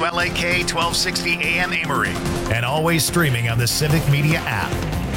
WLAK 1260 AM Amory. And always streaming on the Civic Media app.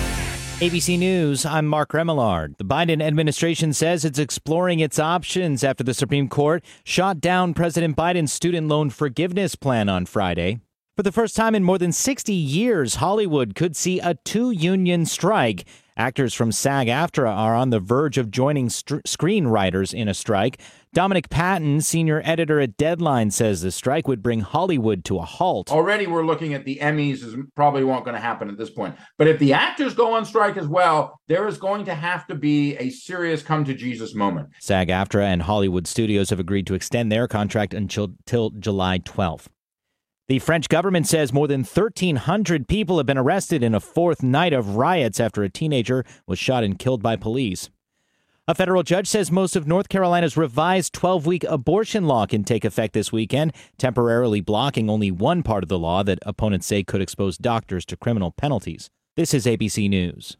ABC News, I'm Mark Remillard. The Biden administration says it's exploring its options after the Supreme Court shot down President Biden's student loan forgiveness plan on Friday. For the first time in more than 60 years, Hollywood could see a two-union strike. Actors from SAG-AFTRA are on the verge of joining screenwriters in a strike. Dominic Patton, senior editor at Deadline, says the strike would bring Hollywood to a halt. Already we're looking at the Emmys as probably won't going to happen at this point. But if the actors go on strike as well, there is going to have to be a serious come-to-Jesus moment. SAG-AFTRA and Hollywood Studios have agreed to extend their contract until July 12th. The French government says more than 1,300 people have been arrested in a fourth night of riots after a teenager was shot and killed by police. A federal judge says most of North Carolina's revised 12-week abortion law can take effect this weekend, temporarily blocking only one part of the law that opponents say could expose doctors to criminal penalties. This is ABC News.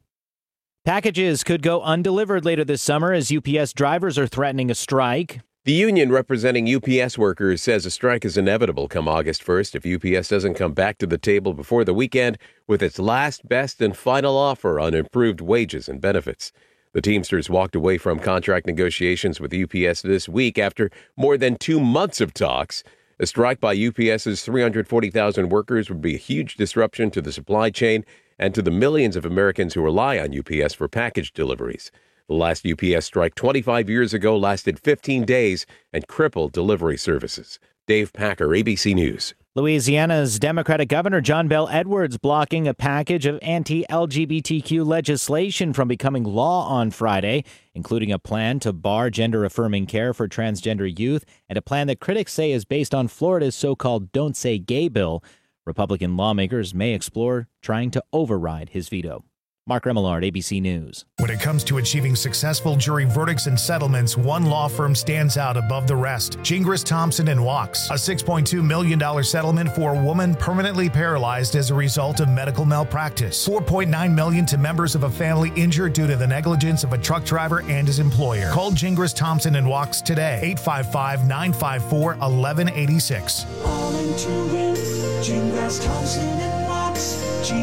Packages could go undelivered later this summer as UPS drivers are threatening a strike. The union representing UPS workers says a strike is inevitable come August 1st if UPS doesn't come back to the table before the weekend with its last, best, and final offer on improved wages and benefits. The Teamsters walked away from contract negotiations with UPS this week after more than 2 months of talks. A strike by UPS's 340,000 workers would be a huge disruption to the supply chain and to the millions of Americans who rely on UPS for package deliveries. The last UPS strike 25 years ago lasted 15 days and crippled delivery services. Dave Packer, ABC News. Louisiana's Democratic Governor John Bel Edwards blocking a package of anti-LGBTQ legislation from becoming law on Friday, including a plan to bar gender-affirming care for transgender youth and a plan that critics say is based on Florida's so-called Don't Say Gay bill. Republican lawmakers may explore trying to override his veto. Mark Remillard, ABC News. When it comes to achieving successful jury verdicts and settlements, one law firm stands out above the rest. Gingras, Thompson & Wachs. A $6.2 million settlement for a woman permanently paralyzed as a result of medical malpractice. $4.9 million to members of a family injured due to the negligence of a truck driver and his employer. Call Gingras, Thompson & Wachs today. 855-954-1186. All into it. Gingras, Thompson & Wachs.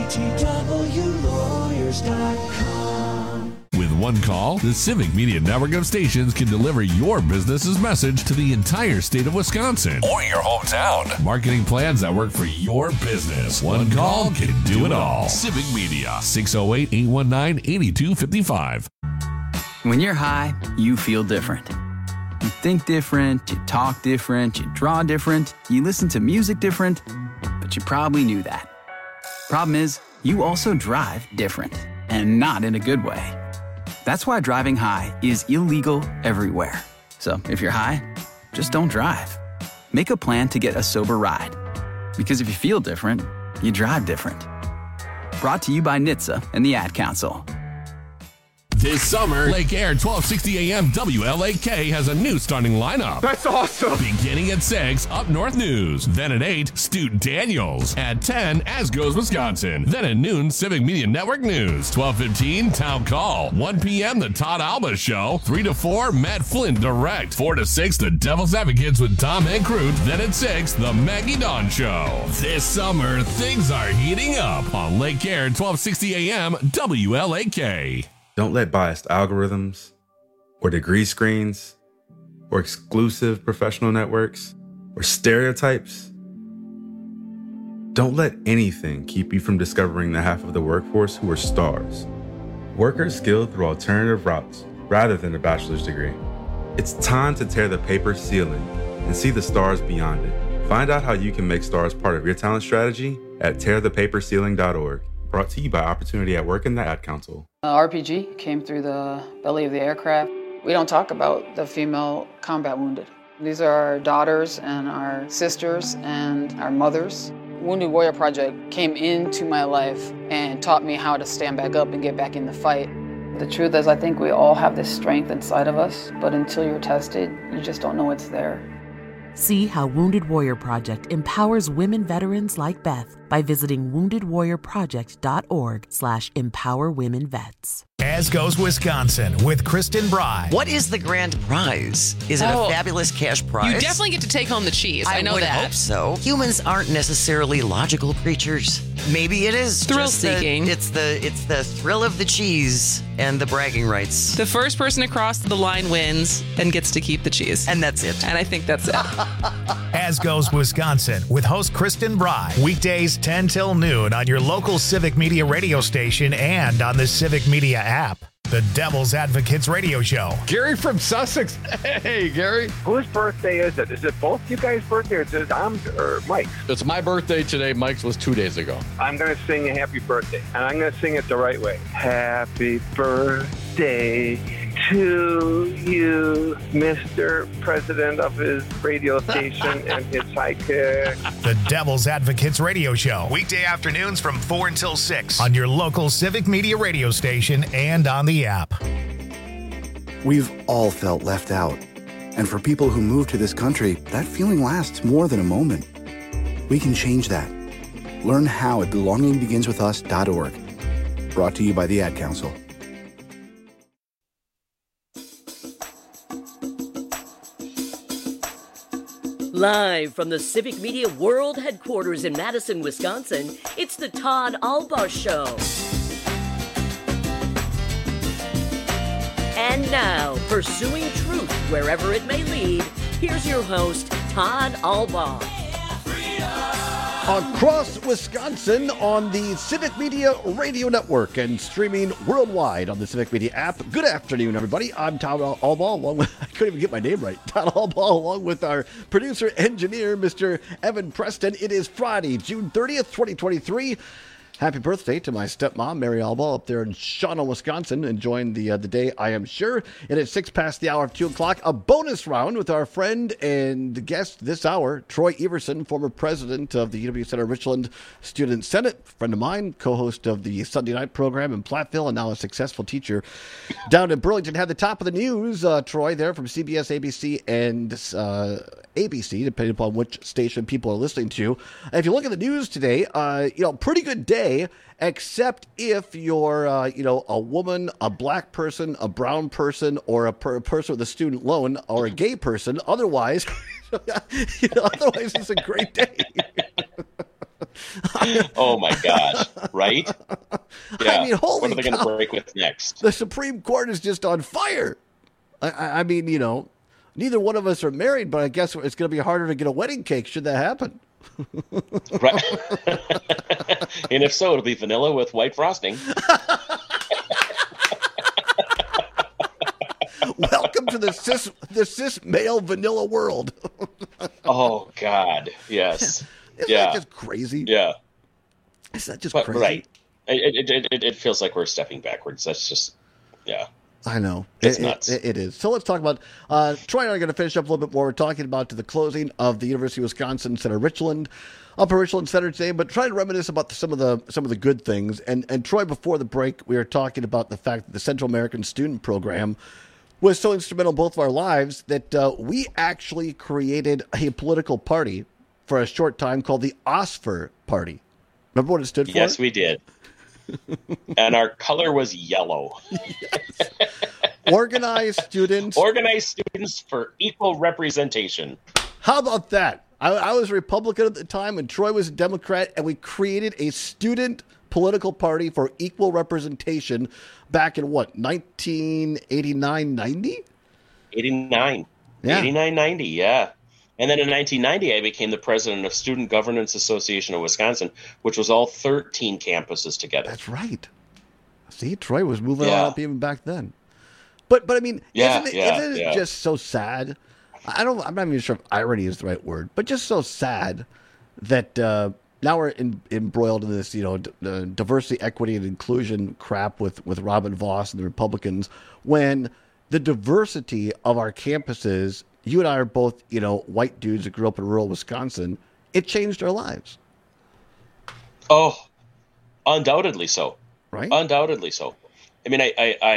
GTWlawyers.com. With one call, the Civic Media network of stations can deliver your business's message to the entire state of Wisconsin or your hometown. Marketing plans that work for your business. One call can do it all. Civic Media, 608-819-8255. When you're high, you feel different. You think different, you talk different, you draw different, you listen to music different, but you probably knew that. Problem is, you also drive different, and not in a good way. That's why driving high is illegal everywhere. So if you're high, just don't drive. Make a plan to get a sober ride. Because if you feel different, you drive different. Brought to you by NHTSA and the Ad Council. This summer, Lake Air 1260 AM WLAK has a new starting lineup. That's awesome. Beginning at 6, Up North News. Then at 8, Stu Daniels. At 10, As Goes Wisconsin. Then at noon, Civic Media Network News. 12:15, Town Call. 1 p.m., The Todd Alba Show. 3 to 4, Matt Flynn Direct. 4 to 6, The Devil's Advocates with Tom Hankroot. Then at 6, The Maggie Dawn Show. This summer, things are heating up on Lake Air 1260 AM WLAK. Don't let biased algorithms or degree screens or exclusive professional networks or stereotypes. Don't let anything keep you from discovering the half of the workforce who are stars. Workers skilled through alternative routes rather than a bachelor's degree. It's time to tear the paper ceiling and see the stars beyond it. Find out how you can make stars part of your talent strategy at tearthepaperceiling.org. Brought to you by Opportunity at Work and the Ad Council. RPG came through the belly of the aircraft. We don't talk about the female combat wounded. These are our daughters and our sisters and our mothers. Wounded Warrior Project came into my life and taught me how to stand back up and get back in the fight. The truth is, I think we all have this strength inside of us, but until you're tested, you just don't know it's there. See how Wounded Warrior Project empowers women veterans like Beth by visiting woundedwarriorproject.org/empowerwomenvets. As Goes Wisconsin with Kristen Bry. What is the grand prize? Is it a fabulous cash prize? You definitely get to take home the cheese. I know would that. hope so. Humans aren't necessarily logical creatures. Maybe it is Thrill-seeking. It's the thrill of the cheese and the bragging rights. The first person across the line wins and gets to keep the cheese. And that's it. And I think that's it. As Goes Wisconsin with host Kristen Bry. Weekdays 10 till noon on your local Civic Media radio station and on the Civic Media app. The Devil's Advocates Radio Show. Gary from Sussex. Hey, Gary. Whose birthday is it? Is it both you guys' birthday or is it Tom's or Mike's? It's my birthday today. Mike's was 2 days ago. I'm going to sing a happy birthday, and I'm going to sing it the right way. Happy birthday to you, Mr. President of his radio station and his sidekick. The Devil's Advocates Radio Show. Weekday afternoons from 4 until 6 on your local Civic Media radio station and on the app. We've all felt left out. And for people who move to this country, that feeling lasts more than a moment. We can change that. Learn how at belongingbeginswithus.org. Brought to you by the Ad Council. Live from the Civic Media World Headquarters in Madison, Wisconsin, it's the Todd Albaugh Show. And now, pursuing truth wherever it may lead, here's your host, Todd Albaugh. Across Wisconsin on the Civic Media Radio Network and streaming worldwide on the Civic Media app. Good afternoon, everybody. I'm Todd Albaugh, along with, I couldn't even get my name right, Todd Albaugh, along with our producer engineer, Mr. Evan Preston. It is Friday, June 30th, 2023. Happy birthday to my stepmom, Mary Albaugh, up there in Shawano, Wisconsin, enjoying the day, I am sure. And at 6 past the hour of 2 o'clock, a bonus round with our friend and guest this hour, Troy Everson, former president of the UW Center Richland Student Senate, friend of mine, co-host of the Sunday night program in Platteville, and now a successful teacher down in Burlington. Had the top of the news, Troy, there from CBS, ABC, and ABC, depending upon which station people are listening to. And if you look at the news today, pretty good day, except if you're, a woman, a black person, a brown person, or a person with a student loan, or a gay person. Otherwise, otherwise it's a great day. Oh my gosh! Right? Yeah. I mean, holy what are they going to break with next? The Supreme Court is just on fire. I mean, neither one of us are married, but I guess it's going to be harder to get a wedding cake should that happen. Right. And if so, it'll be vanilla with white frosting. Welcome to the cis male vanilla world. Oh God, yes. Isn't that just crazy? Yeah. Is that just but, crazy? Right. It feels like we're stepping backwards. That's just, yeah. I know. It's nuts. It is. So let's talk about, Troy and I are going to finish up a little bit more. We're talking about the closing of the University of Wisconsin Center Richland, Upper Richland Center today, but trying to reminisce about some of the good things. And Troy, before the break, we were talking about the fact that the Central American Student Program was so instrumental in both of our lives that we actually created a political party for a short time called the OSFER Party. Remember what it stood for? Yes, we did. And our color was yellow. Yes. Organized students for equal representation. How about that? I was a Republican at the time, and Troy was a Democrat, and we created a student political party for equal representation back in, 1989, 90? 89. Yeah. 89, 90, yeah. And then in 1990, I became the president of Student Governance Association of Wisconsin, which was all 13 campuses together. That's right. See, Troy was moving on up even back then. But I mean, isn't it just so sad? I'm not even sure if irony is the right word, but just so sad that now we're embroiled in this, diversity, equity, and inclusion crap with Robin Vos and the Republicans, when the diversity of our campuses, you and I are both, white dudes that grew up in rural Wisconsin, it changed our lives. Oh, undoubtedly so. Right? Undoubtedly so. I mean,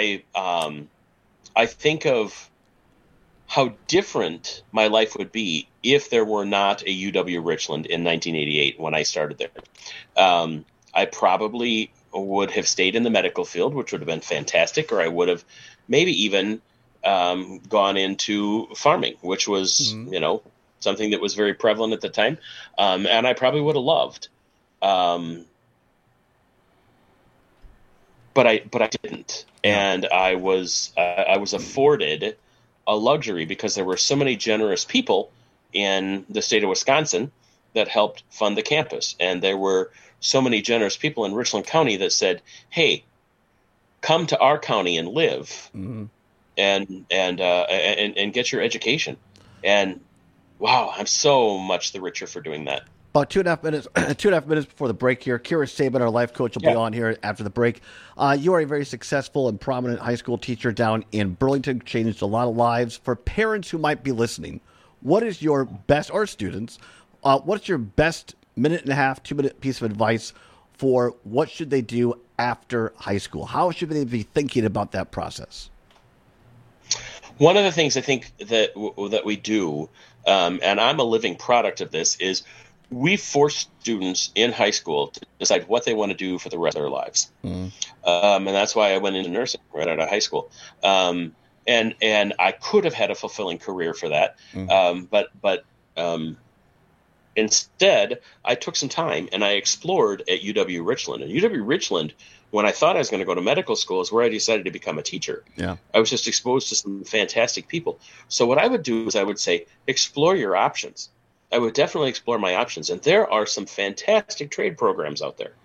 I think of how different my life would be if there were not a UW Richland in 1988 when I started there. I probably would have stayed in the medical field, which would have been fantastic, or I would have maybe even gone into farming, which was, something that was very prevalent at the time. And I probably would have loved. But I didn't. And I was afforded a luxury because there were so many generous people in the state of Wisconsin that helped fund the campus. And there were so many generous people in Richland County that said, hey, come to our county and live and get your education. And wow, I'm so much the richer for doing that. About 2.5 minutes before the break here. Kira Sabin, our life coach, will be on here after the break. You are a very successful and prominent high school teacher down in Burlington, changed a lot of lives. For parents who might be listening, what is your best, or students, what's your best 1.5, 2-minute piece of advice for what should they do after high school? How should they be thinking about that process? One of the things I think that we do, and I'm a living product of this, is we force students in high school to decide what they want to do for the rest of their lives. And that's why I went into nursing right out of high school. And I could have had a fulfilling career for that. But instead, I took some time and I explored at UW Richland. And UW Richland, when I thought I was going to go to medical school, is where I decided to become a teacher. Yeah. I was just exposed to some fantastic people. So what I would do is I would say, explore your options. I would definitely explore my options. And there are some fantastic trade programs out there.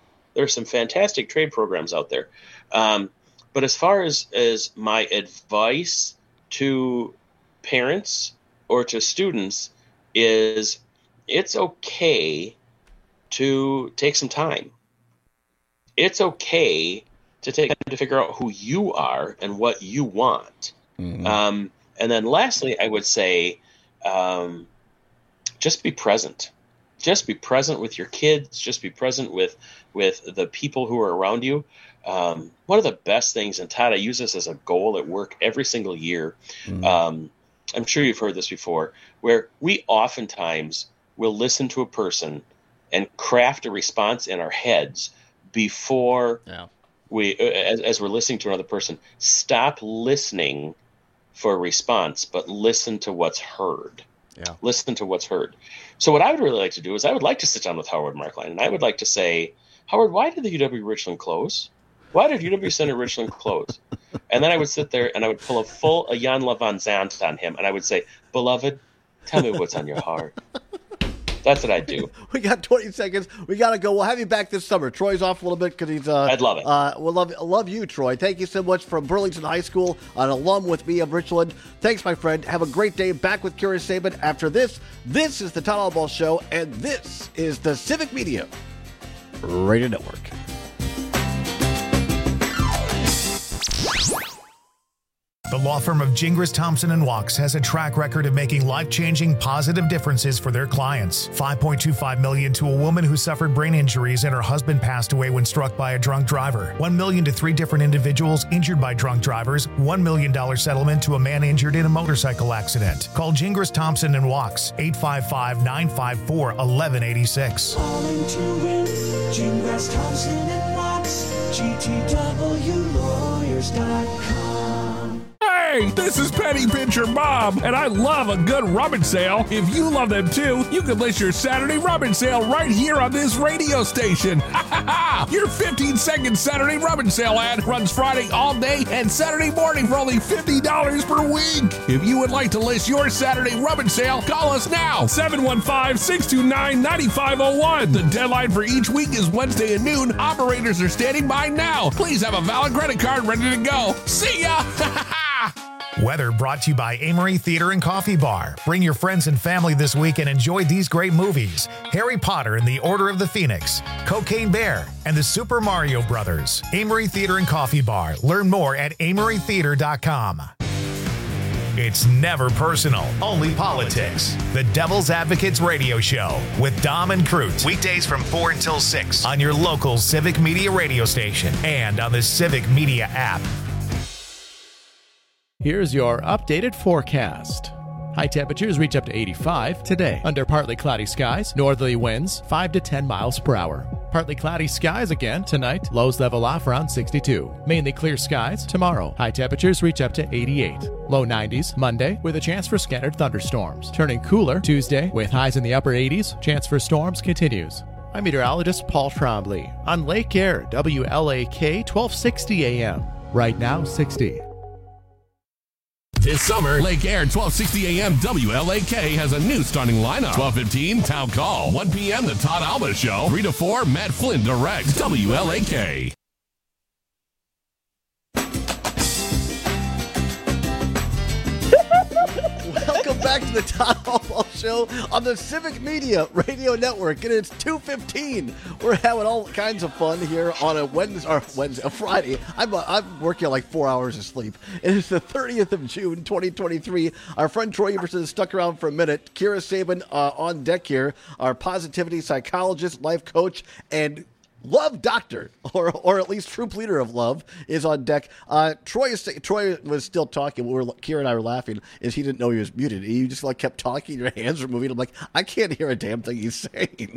But as far as my advice to parents or to students is, it's okay to take some time. It's okay to take time to figure out who you are and what you want. And then lastly, I would say, just be present. Just be present with your kids. Just be present with the people who are around you. One of the best things, and Todd, I use this as a goal at work every single year. I'm sure you've heard this before, where we oftentimes will listen to a person and craft a response in our heads before we, as we're listening to another person. Stop listening for a response, but listen to what's heard. Yeah. Listen to what's heard. So what I would really like to do is I would like to sit down with Howard Markline, and I would like to say, Howard, why did the UW Richland close? Why did UW Center Richland close? And then I would sit there and I would pull a Jan Van Zandt on him, and I would say, beloved, tell me what's on your heart. That's what I'd do. We got 20 seconds. We got to go. We'll have you back this summer. Troy's off a little bit because he's... I'd love it. We'll love you, Troy. Thank you so much from Burlington High School, an alum with me of Richland. Thanks, my friend. Have a great day. Back with Kira Sabin after this. This is the Todd Albaugh Show, and this is the Civic Media Radio Network. The law firm of Gingras, Thompson & Walks has a track record of making life-changing positive differences for their clients. $5.25 million to a woman who suffered brain injuries and her husband passed away when struck by a drunk driver. $1 million to 3 different individuals injured by drunk drivers. $1 million settlement to a man injured in a motorcycle accident. Call Gingras, Thompson & Walks, 855-954-1186. Calling to win, Gingras, Thompson & Walks, GTWlawyers.com. Hey, this is Penny Pincher Bob, and I love a good rummage sale. If you love them too, you can list your Saturday rummage sale right here on this radio station. Your 15-second Saturday rummage sale ad runs Friday all day and Saturday morning for only $50 per week. If you would like to list your Saturday rummage sale, call us now, 715-629-9501. The deadline for each week is Wednesday at noon. Operators are standing by now. Please have a valid credit card ready to go. See ya! Weather brought to you by Amory Theater and Coffee Bar. Bring your friends and family this week and enjoy these great movies: Harry Potter and the Order of the Phoenix, Cocaine Bear, and the Super Mario Brothers. Amory Theater and Coffee Bar. Learn more at amorytheater.com. It's never personal, only politics. The Devil's Advocates Radio Show with Dom and Crute. Weekdays from 4 until 6 on your local Civic Media radio station and on the Civic Media app. Here's your updated forecast. High temperatures reach up to 85 today. Under partly cloudy skies, northerly winds 5 to 10 miles per hour. Partly cloudy skies again tonight. Lows level off around 62. Mainly clear skies tomorrow. High temperatures reach up to 88. Low 90s Monday with a chance for scattered thunderstorms. Turning cooler Tuesday with highs in the upper 80s. Chance for storms continues. I'm meteorologist Paul Trombley on Lake Air, WLAK 1260 AM. Right now, 60. This summer, Lake Air 1260 AM WLAK has a new starting lineup. 12:15 Town Call. 1 p.m. The Todd Alba Show. 3 to 4 Matt Flynn directs WLAK. Welcome back to the Todd Alba Show on the Civic Media Radio Network, and it's 2:15. We're having all kinds of fun here on a Friday. I'm working on like 4 hours of sleep. It is the 30th of June, 2023. Our friend Troy Everson stuck around for a minute. Kira Sabin on deck here, our positivity psychologist, life coach, and love doctor, or at least troop leader of love, is on deck. Troy was still talking. Kira and I were laughing as he didn't know he was muted. He just kept talking. Your hands were moving. I'm like, I can't hear a damn thing he's saying.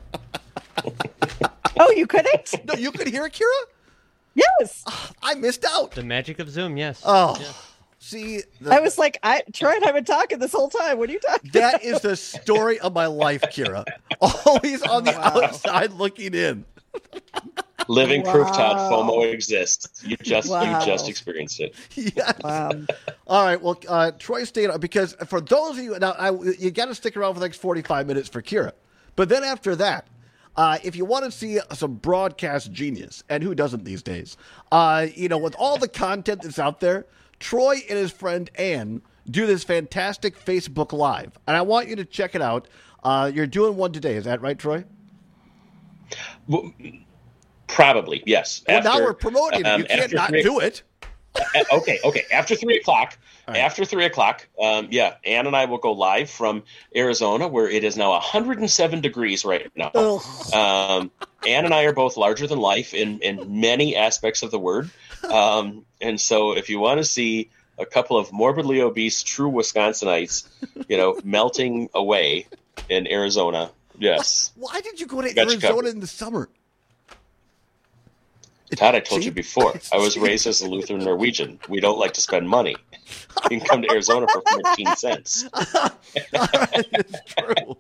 Oh, you couldn't? No, you could hear it, Kira? Yes. I missed out. The magic of Zoom, yes. Oh. Yeah. See, I was like, Troy and I have been talking this whole time. What are you talking about? That is the story of my life, Kira. Always on the outside looking in. Living proof, Todd, FOMO exists. You just experienced it. Yes. Wow. All right. Well, Troy stayed on because for those of you now, you got to stick around for the next 45 minutes for Kira. But then after that, if you want to see some broadcast genius, and who doesn't these days, with all the content that's out there, Troy and his friend Ann do this fantastic Facebook Live, and I want you to check it out. You're doing one today, is that right, Troy? Well, probably, yes. Well, now we're promoting it. You can't not do it. Okay. After 3 o'clock, right. After 3 o'clock, Ann and I will go live from Arizona, where it is now 107 degrees right now. Ann and I are both larger than life in many aspects of the word. And so if you want to see a couple of morbidly obese, true Wisconsinites, melting away in Arizona, yes. Why did you go to Arizona in the summer? Todd, I told you before, I was raised as a Lutheran Norwegian. We don't like to spend money. You can come to Arizona for 14 cents. It's true.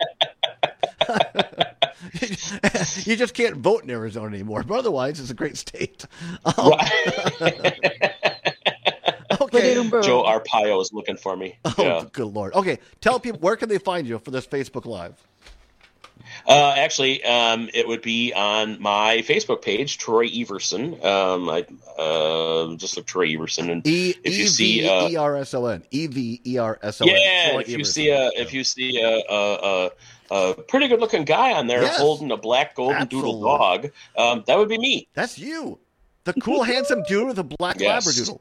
You just can't vote in Arizona anymore, but otherwise it's a great state. Okay. Joe Arpaio is looking for me. Oh, good Lord. Okay, tell people, where can they find you for this Facebook Live? Actually, it would be on my Facebook page, Troy Everson. I just look Troy Everson, and if you see Everson, Everson. Yeah, if you see a pretty good looking guy on there holding a black golden doodle dog, that would be me. That's you, the cool handsome dude with a black Labradoodle.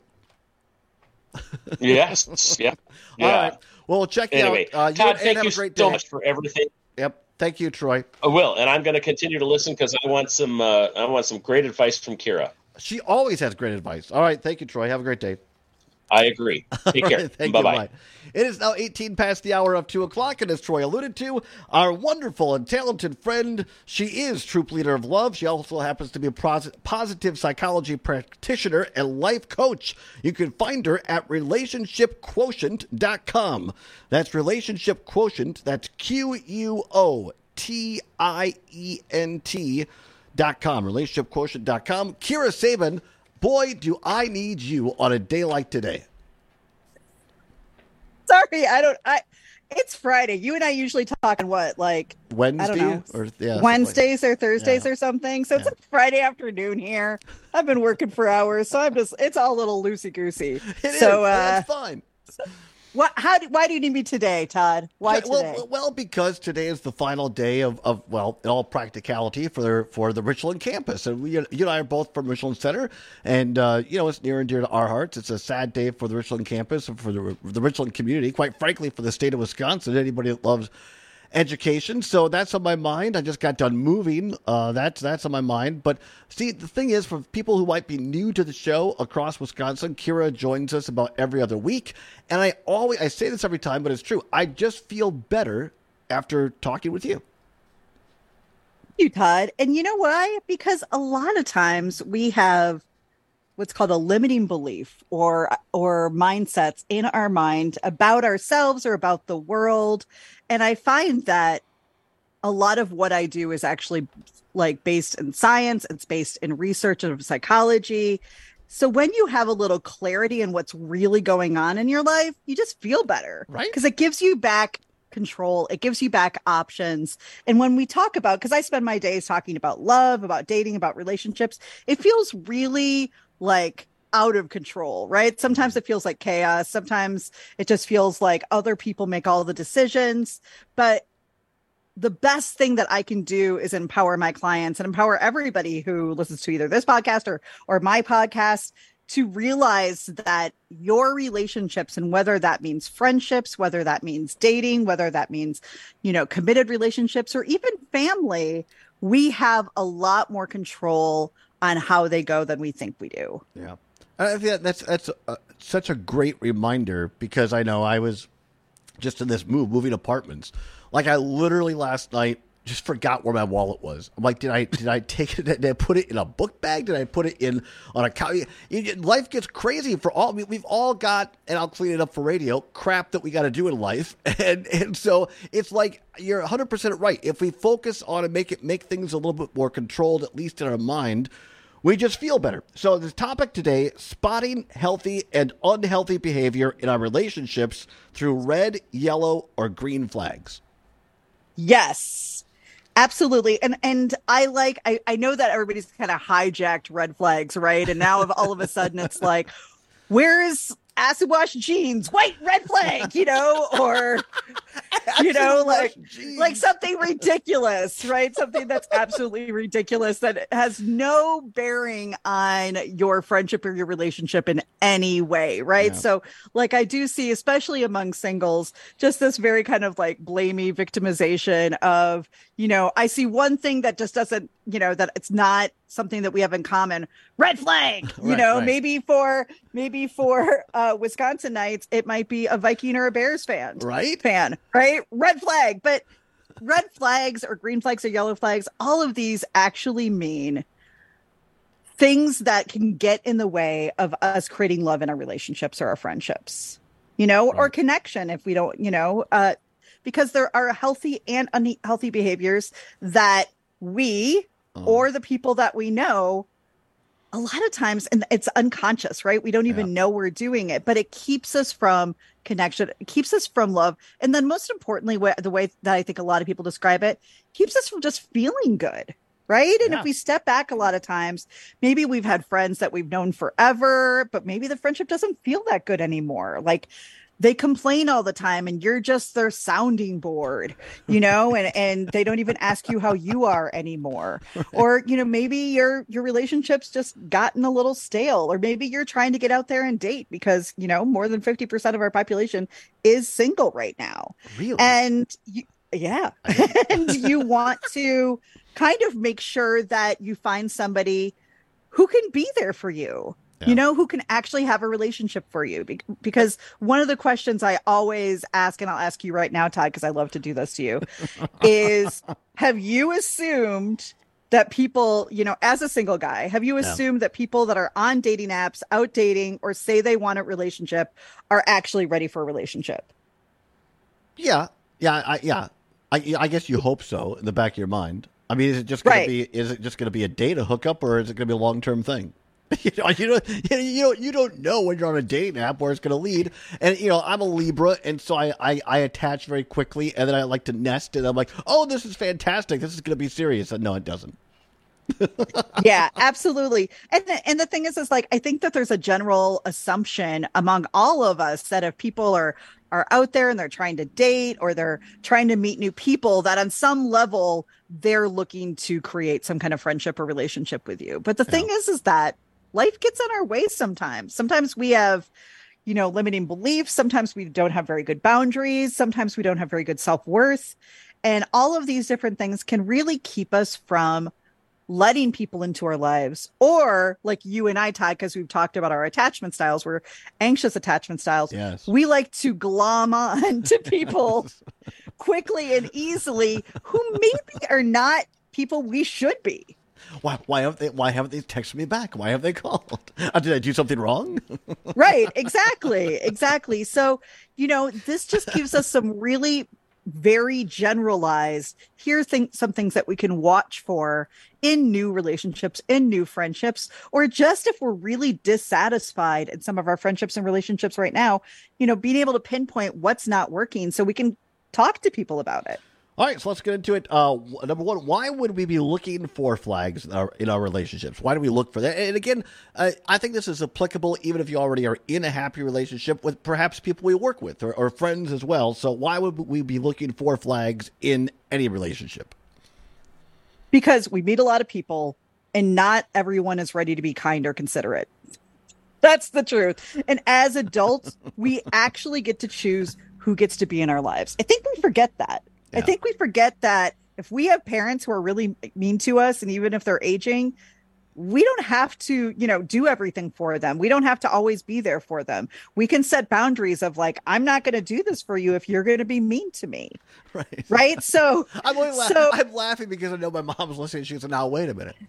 Yes. Yeah. All right. Well, check you out. Todd, thank you so much for everything. Yep. Thank you, Troy. I will, and I'm going to continue to listen because I want some great advice from Kira. She always has great advice. All right. Thank you, Troy. Have a great day. I agree. Take care. Right, Bye-bye. It is now 18 past the hour of 2 o'clock, and as Troy alluded to, our wonderful and talented friend, she is Troop Leader of Love. She also happens to be a positive psychology practitioner and life coach. You can find her at relationshipquotient.com. That's Relationship Quotient. That's QUOTIENT.com. Relationshipquotient.com. Kira Sabin, boy, do I need you on a day like today. Sorry, it's Friday. You and I usually talk on what, like Wednesday? I don't know, or Wednesdays or Thursdays or something. So it's a Friday afternoon here. I've been working for hours, so it's all a little loosey-goosey. That's fine. Why do you need me today, Todd? Why today? Well, because today is the final day of in all practicality for the Richland campus. And you and I are both from Richland Center, and it's near and dear to our hearts. It's a sad day for the Richland campus and for the Richland community. Quite frankly, for the state of Wisconsin, anybody that loves education. So that's on my mind. I just got done moving. That's on my mind. But see, the thing is, for people who might be new to the show across Wisconsin, Kira joins us about every other week. And I say this every time, but it's true. I just feel better after talking with you. you, Todd. And you know why? Because a lot of times we have what's called a limiting belief or mindsets in our mind about ourselves or about the world. And I find that a lot of what I do is actually like based in science. It's based in research of psychology. So when you have a little clarity in what's really going on in your life, you just feel better, right? Because it gives you back control. It gives you back options. And when we talk about, because I spend my days talking about love, about dating, about relationships, it feels really like out of control, right? Sometimes it feels like chaos. Sometimes it just feels like other people make all the decisions. But the best thing that I can do is empower my clients and empower everybody who listens to either this podcast or my podcast to realize that your relationships, and whether that means friendships, whether that means dating, whether that means, committed relationships or even family, we have a lot more control on how they go than we think we do. Yeah. I think that's such a great reminder, because I know I was just in this moving apartments. Like I literally last night just forgot where my wallet was. I'm like, did I take it? Did I put it in a book bag? Did I put it on a couch? Life gets crazy for all. We've all got, and I'll clean it up for radio, crap that we got to do in life, and so it's like you're 100% right. If we focus on and make things a little bit more controlled, at least in our mind, we just feel better. So the topic today: spotting healthy and unhealthy behavior in our relationships through red, yellow, or green flags. Yes, absolutely. And I know that everybody's kind of hijacked red flags, right? And now all of a sudden it's like, where's acid wash jeans? White red flag, or like something ridiculous, right? Something that's absolutely ridiculous that has no bearing on your friendship or your relationship in any way, right? Yeah. So like I do see, especially among singles, just this very kind of like blamey victimization of, I see one thing that just doesn't, that it's not something that we have in common. Red flag, right. Maybe for Wisconsin Nights, it might be a Viking or a Bears fan, right? Red flag. But red flags or green flags or yellow flags, all of these actually mean things that can get in the way of us creating love in our relationships or our friendships, right. Or connection if we don't, because there are healthy and unhealthy behaviors that we or the people that we know, a lot of times, and it's unconscious, right? We don't even know we're doing it, but it keeps us from connection. It keeps us from love. And then most importantly, the way that I think a lot of people describe it, keeps us from just feeling good, right? And if we step back a lot of times, maybe we've had friends that we've known forever, but maybe the friendship doesn't feel that good anymore. Like they complain all the time and you're just their sounding board, and they don't even ask you how you are anymore. Or, maybe your relationship's just gotten a little stale, or maybe you're trying to get out there and date because, more than 50% of our population is single right now. Really? And and you want to kind of make sure that you find somebody who can be there for you. Who can actually have a relationship for you. Because one of the questions I always ask, and I'll ask you right now, Todd, because I love to do this to you, is have you assumed that people, as a single guy, have you assumed that people that are on dating apps, out dating, or say they want a relationship are actually ready for a relationship? Yeah. I guess you hope so in the back of your mind. I mean, is it just going to be a date, a hookup, or is it going to be a long-term thing? You don't know when you're on a dating app where it's going to lead. And, I'm a Libra, and so I attach very quickly, and then I like to nest, and I'm like, oh, this is fantastic. This is going to be serious. And no, it doesn't. Yeah, absolutely. And the thing is like, I think that there's a general assumption among all of us that if people are out there and they're trying to date or they're trying to meet new people, that on some level they're looking to create some kind of friendship or relationship with you. But the thing is that life gets in our way sometimes. Sometimes we have, limiting beliefs. Sometimes we don't have very good boundaries. Sometimes we don't have very good self-worth. And all of these different things can really keep us from letting people into our lives. Or like you and I, Todd, because we've talked about our attachment styles, we're anxious attachment styles. Yes. We like to glom on to people quickly and easily who maybe are not people we should be. Why haven't they texted me back? Why have they called? Did I do something wrong? Right, exactly. So, this just gives us some really very generalized, some things that we can watch for in new relationships, in new friendships, or just if we're really dissatisfied in some of our friendships and relationships right now, being able to pinpoint what's not working so we can talk to people about it. All right, so let's get into it. Number one, why would we be looking for flags in our relationships? Why do we look for that? And again, I think this is applicable even if you already are in a happy relationship with perhaps people we work with or friends as well. So why would we be looking for flags in any relationship? Because we meet a lot of people and not everyone is ready to be kind or considerate. That's the truth. And as adults, we actually get to choose who gets to be in our lives. I think we forget that. Yeah. I think we forget that if we have parents who are really mean to us, and even if they're aging, we don't have to, do everything for them. We don't have to always be there for them. We can set boundaries of like, I'm not going to do this for you if you're going to be mean to me. Right. So I'm laughing because I know my mom's listening. She's now, wait a minute.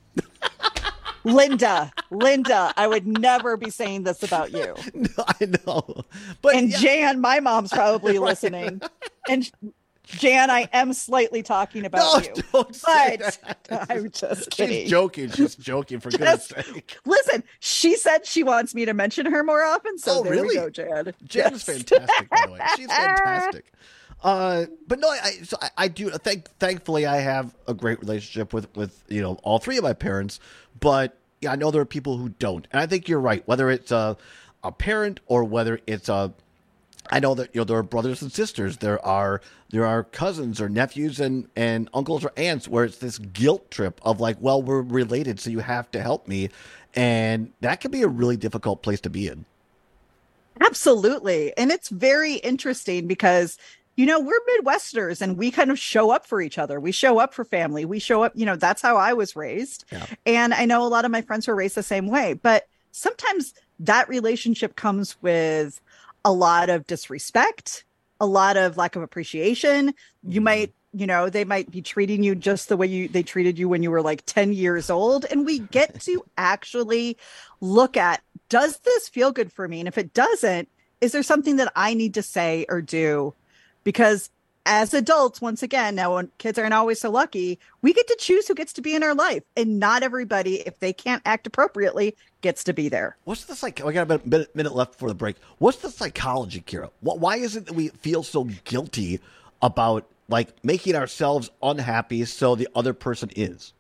Linda, I would never be saying this about you. No, I know. And Jan, my mom's probably listening. And Jan, I am slightly talking about you. Don't say but that. I'm just kidding. She's joking for goodness sake. Listen, she said she wants me to mention her more often, so there we go, Jan. Jan's fantastic, by the way. She's fantastic. But no, I do. Thankfully, I have a great relationship with all three of my parents. But yeah, I know there are people who don't, and I think you're right. Whether it's a parent or whether it's I know that there are brothers and sisters, there are cousins or nephews and uncles or aunts where it's this guilt trip of like, well, we're related, so you have to help me, and that can be a really difficult place to be in. Absolutely, and it's very interesting because we're Midwesterners and we kind of show up for each other. We show up for family. We show up, that's how I was raised. Yeah. And I know a lot of my friends were raised the same way, but sometimes that relationship comes with a lot of disrespect, a lot of lack of appreciation. You might, they might be treating you just the way they treated you when you were like 10 years old. And we get to actually look at, does this feel good for me? And if it doesn't, is there something that I need to say or do? Because as adults, once again, now when kids aren't always so lucky, we get to choose who gets to be in our life. And not everybody, if they can't act appropriately, gets to be there. What's the we got about a minute left before the break. What's the psychology, Kira? Why is it that we feel so guilty about like making ourselves unhappy so the other person is?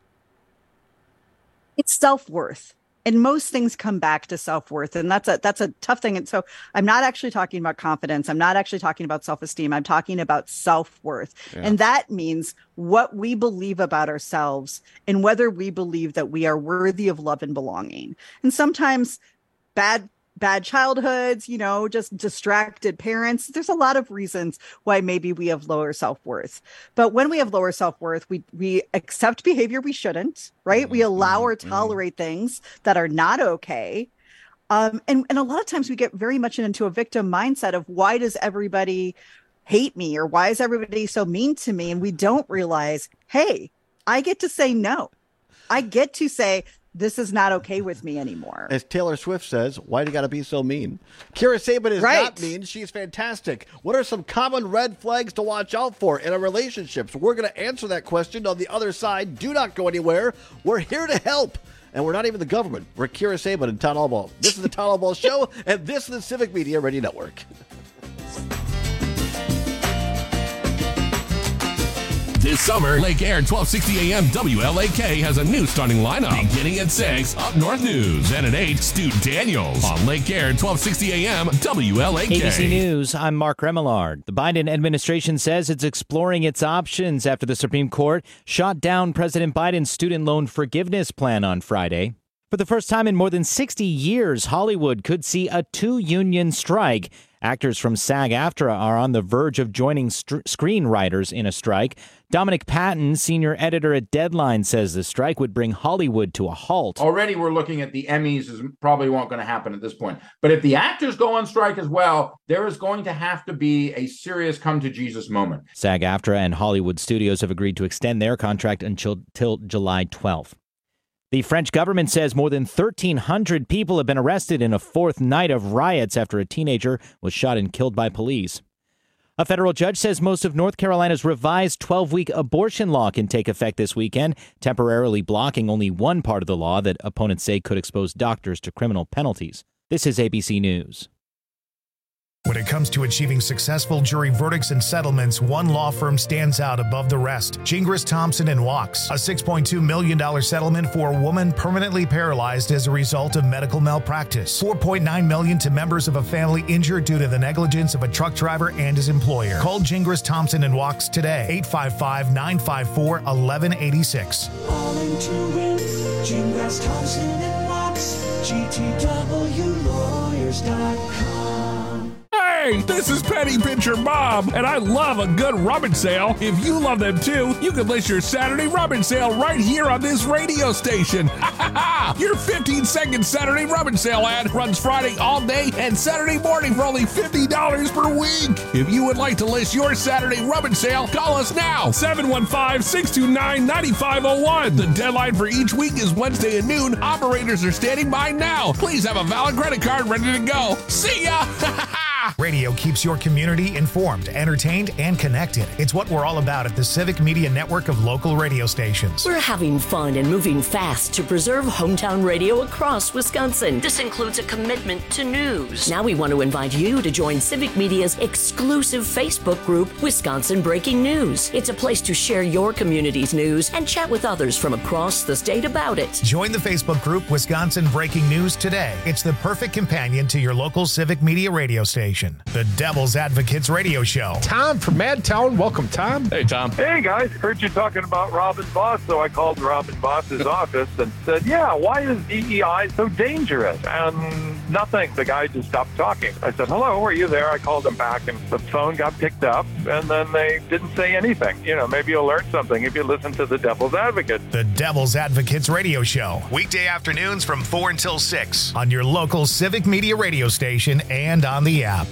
It's self-worth. And most things come back to self-worth. And that's a tough thing. And so I'm not actually talking about confidence. I'm not actually talking about self-esteem. I'm talking about self-worth. Yeah. And that means what we believe about ourselves and whether we believe that we are worthy of love and belonging. And sometimes bad childhoods, just distracted parents. There's a lot of reasons why maybe we have lower self-worth. But when we have lower self-worth, we accept behavior we shouldn't, right? Mm-hmm. We allow or tolerate things that are not okay. And a lot of times we get very much into a victim mindset of why does everybody hate me or why is everybody so mean to me? And we don't realize, hey, I get to say no. I get to say, this is not okay with me anymore. As Taylor Swift says, why do you got to be so mean? Kira Saban is not mean. She's fantastic. What are some common red flags to watch out for in our relationships? We're going to answer that question on the other side. Do not go anywhere. We're here to help. And we're not even the government. We're Kira Saban and Todd Albaugh. This is the Todd Albaugh Show, and this is the Civic Media Radio Network. This summer, Lake Air 1260 AM WLAK has a new starting lineup. Beginning at 6, Up North News. And at 8, Stu Daniels on Lake Air 1260 AM WLAK. ABC News, I'm Mark Remillard. The Biden administration says it's exploring its options after the Supreme Court shot down President Biden's student loan forgiveness plan on Friday. For the first time in more than 60 years, Hollywood could see a two-union strike Actors from SAG-AFTRA are on the verge of joining screenwriters in a strike. Dominic Patton, senior editor at Deadline, says the strike would bring Hollywood to a halt. Already we're looking at the Emmys as probably won't going to happen at this point. But if the actors go on strike as well, there is going to have to be a serious come-to-Jesus moment. SAG-AFTRA and Hollywood studios have agreed to extend their contract until July 12th. The French government says more than 1,300 people have been arrested in a fourth night of riots after a teenager was shot and killed by police. A federal judge says most of North Carolina's revised 12-week abortion law can take effect this weekend, temporarily blocking only one part of the law that opponents say could expose doctors to criminal penalties. This is ABC News. When it comes to achieving successful jury verdicts and settlements, one law firm stands out above the rest. Gingras, Thompson & Wachs. A $6.2 million settlement for a woman permanently paralyzed as a result of medical malpractice. $4.9 million to members of a family injured due to the negligence of a truck driver and his employer. Call Gingras, Thompson & Wachs today. 855-954-1186. All into it. Gingras, Thompson & Wachs. GTWlawyers.com. Hey, this is Petty Pitcher Bob, and I love a good rummage sale. If you love them too, you can list your Saturday rummage sale right here on this radio station. Your 15-second Saturday rummage sale ad runs Friday all day and Saturday morning for only $50 per week. If you would like to list your Saturday rummage sale, call us now, 715-629-9501. The deadline for each week is Wednesday at noon. Operators are standing by now. Please have a valid credit card ready to go. See ya! Radio keeps your community informed, entertained, and connected. It's what we're all about at the Civic Media Network of local radio stations. We're having fun and moving fast to preserve hometown radio across Wisconsin. This includes a commitment to news. Now we want to invite you to join Civic Media's exclusive Facebook group, Wisconsin Breaking News. It's a place to share your community's news and chat with others from across the state about it. Join the Facebook group Wisconsin Breaking News today. It's the perfect companion to your local Civic Media radio station. The Devil's Advocates Radio Show. Tom from Madtown. Welcome, Tom. Hey, Tom. Hey, guys. Heard you talking about Robin Voss, so I called Robin Voss's office and said, yeah, why is DEI so dangerous? And nothing. The guy just stopped talking. I said, hello, are you there? I called him back, and the phone got picked up, and then they didn't say anything. You know, maybe you'll learn something if you listen to the Devil's Advocate. The Devil's Advocates Radio Show. Weekday afternoons from 4 until 6 on your local Civic Media radio station and on the app.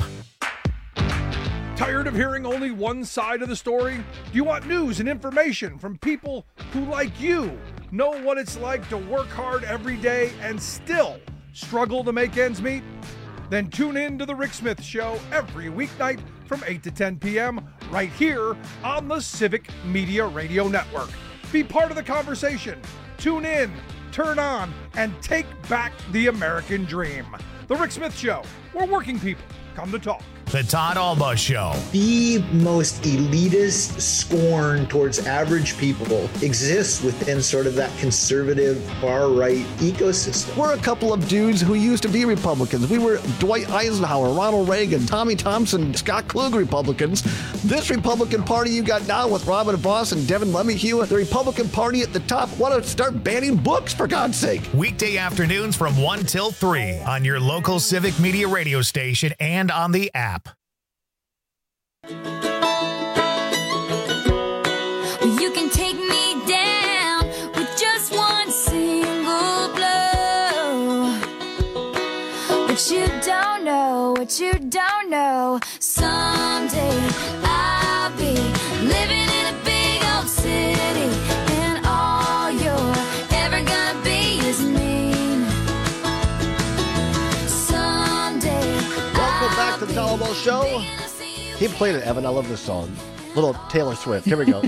Tired of hearing only one side of the story? Do you want news and information from people who, like you, know what it's like to work hard every day and still struggle to make ends meet? Then tune in to The Rick Smith Show every weeknight from 8 to 10 p.m. right here on the Civic Media Radio Network. Be part of the conversation. Tune in, turn on, and take back the American dream. The Rick Smith Show, where working people come to talk. The Todd Alba Show. The most elitist scorn towards average people exists within sort of that conservative far-right ecosystem. We're a couple of dudes who used to be Republicans. We were Dwight Eisenhower, Ronald Reagan, Tommy Thompson, Scott Klug Republicans. This Republican Party you got now with Robin Voss and Devin LeMahieu, the Republican Party at the top, want to start banning books, for God's sake. Weekday afternoons from 1 till 3 on your local Civic Media radio station and on the app. You can take me down with just one single blow. But you don't know what you don't know. Someday I'll be living in a big old city, and all you're ever gonna be is mean. Someday Welcome back to the Todd Alba Show. Keep playing it, Evan. I love this song. Little Taylor Swift. Here we go.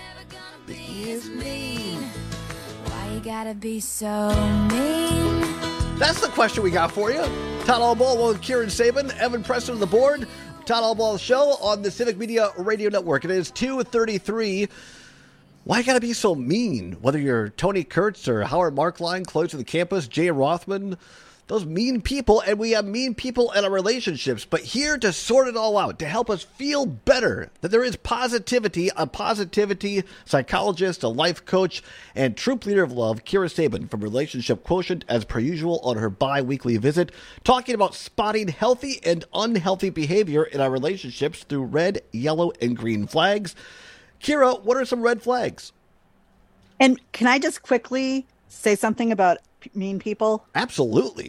Why you gotta be so mean? That's the question we got for you. Todd Alba with Kieran Sabin, Evan Preston on the board. Todd Alba Show on the Civic Media Radio Network. It is 2:33. Why you gotta be so mean? Whether you're Tony Kurtz or Howard Markline, close to the campus, Jay Rothman, those mean people, and we have mean people in our relationships. But here to sort it all out, to help us feel better, that there is positivity, a positivity psychologist, a life coach, and troop leader of love, Kira Sabin from Relationship Quotient, as per usual on her bi-weekly visit, talking about spotting healthy and unhealthy behavior in our relationships through red, yellow, and green flags. Kira, what are some red flags? And can I just quickly say something about mean people? Absolutely.